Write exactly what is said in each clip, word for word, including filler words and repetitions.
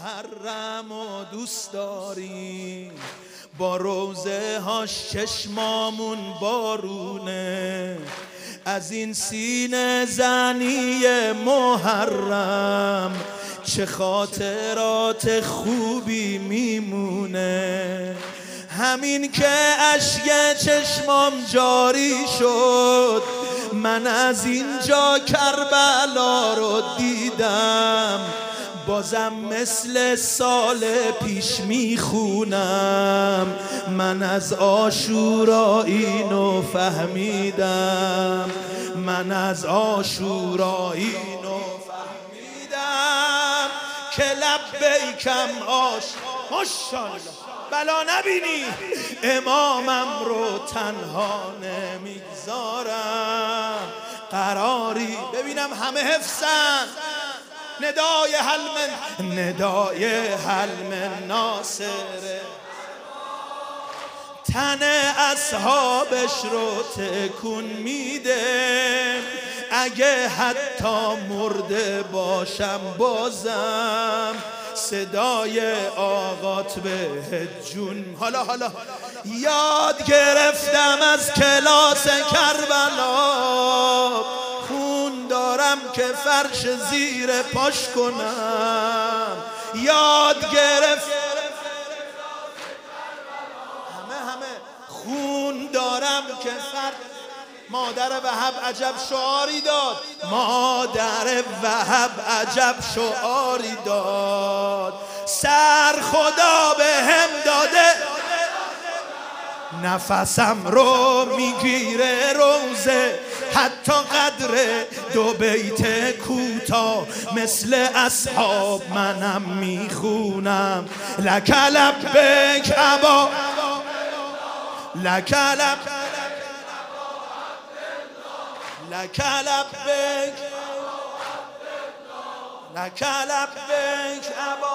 محرم و دوست داریم، با روزه هاش چشمامون بارونه، از این سینه زنی محرم چه خاطرات خوبی میمونه. همین که اشک چشمام جاری شد، من از اینجا کربلا رو دیدم، بازم مثل سال پیش میخونم، من از عاشورا اینو فهمیدم، من از عاشورا اینو فهمیدم که لبیکم آش ماشاءالله بلا نبینی امامم رو تنها نمیگذارم. قراری ببینم همه حفظن ندای حلم ندای حلم ناصره، تن اصحابش رو تکون میده، اگه حتی مرده باشم بازم صدای آقات به جون. حالا حالا یاد گرفتم از کلاس کربلا، خون دارم که فرش زیر پاش کنم. یاد گرفت همه همه خون دارم که فرش. مادر وهب عجب شعاری داد، مادر وهب عجب شعاری داد، سر خدا به هم داده نفسم رو میگیره روزه، حتی قدر دو بیت کوتاه مثل اصحاب منم میخونم. لک لبیک ابا لک لبیک لک لبیک لک لبیک ابا.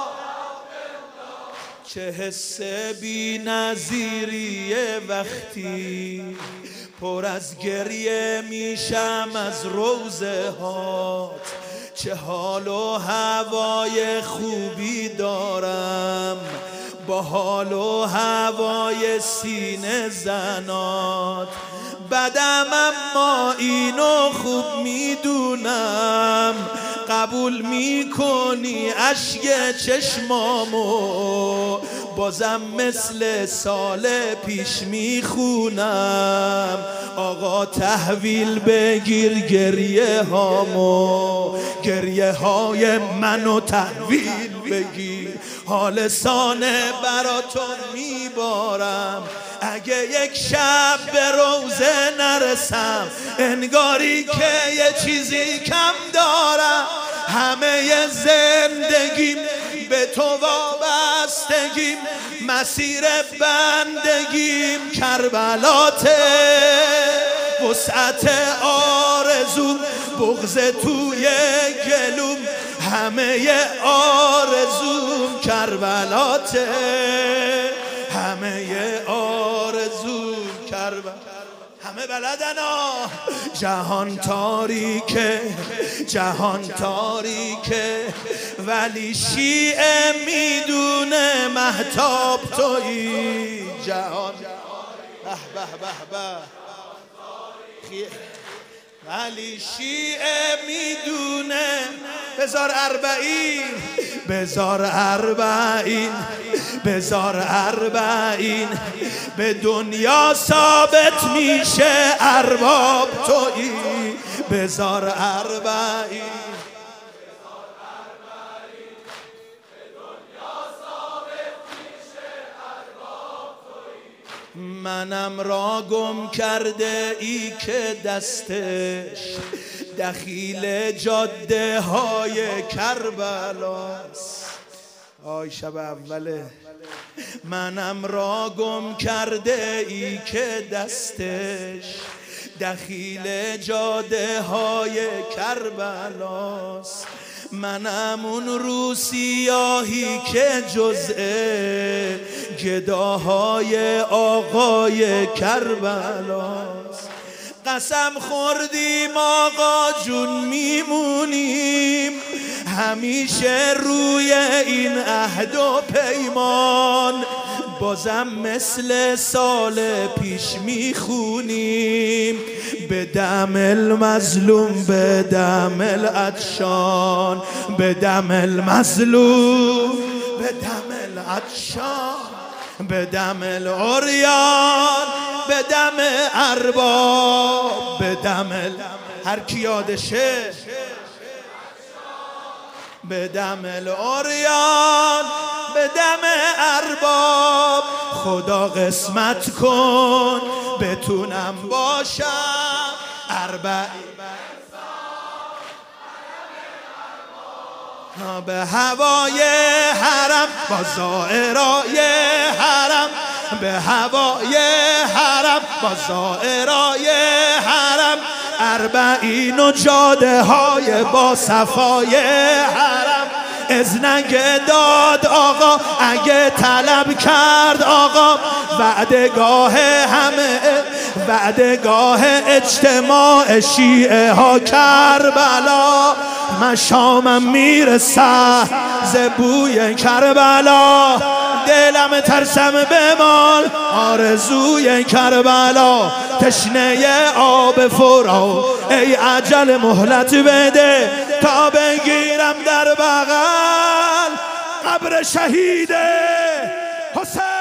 چه حس بی نظیریه وقتی پر از گریه میشم از روزه هات، چه حال و هوای خوبی دارم با حال و هوای سینه زنات. بدم اما اینو خوب میدونم، قبول میکنی اشک چشمامو، بازم مثل سال پیش میخونم. آقا تحویل بگیر گریه هامو، گریه های منو تحویل بگیر، حال سانه براتون میبارم. اگه یک شب به روزه نرسم انگاری که یه چیزی کم دارم. همه زندگیم به تو وابستگیم، مسیر بندگیم کربلاته، وسعت آرزوم بغض توی گلوم، همه آرزوم کربلاته، همه آرزوم کربلا. همه بلدن آه. جهان تاریکه جهان تاریکه ولی شیعه میدونه مهتاب تویی. جهان به به به به ولی شیعه میدونه. بزار اربعین بزار اربعین بزار اربعین به دنیا ثابت میشه ارباب تویی. بزار اربعین منم را گم کرده ای که دستش دخیل جاده های کربلاست. آی شب اوله. منم را گم کرده ای که دستش دخیل جاده های کربلاست. منم اون رو سیاهی که جزء گداهای آقای کربلاست. قسم خوردیم آقا جون میمونیم همیشه روی این عهد و پیمان، بازم مثل سال پیش میخونیم به دم المظلوم به دم العطشان، به دم المظلوم به دم العطشان، به دم العریان به دم ارباب، به دم ال... هر کی یادشه، به دم العریان به دم ارباب. خدا قسمت کن بتونم باشم اربعین به هوای حرم با زائرای حرم، به هوای حرم با زائرای حرم، اربعین و جاده های با صفای حرم. اذنگه داد آقا اگه طلب کرد آقا، وعدگاه همه وعدگاه اجتماع شیعه ها کربلا. مشامم میرسه ز بوی کربلا، دلم ترسم بمال آرزوی کربلا. تشنه آب فرا ای عجل مهلت بده، تا بگیرم در بغل قبر شهید حسین.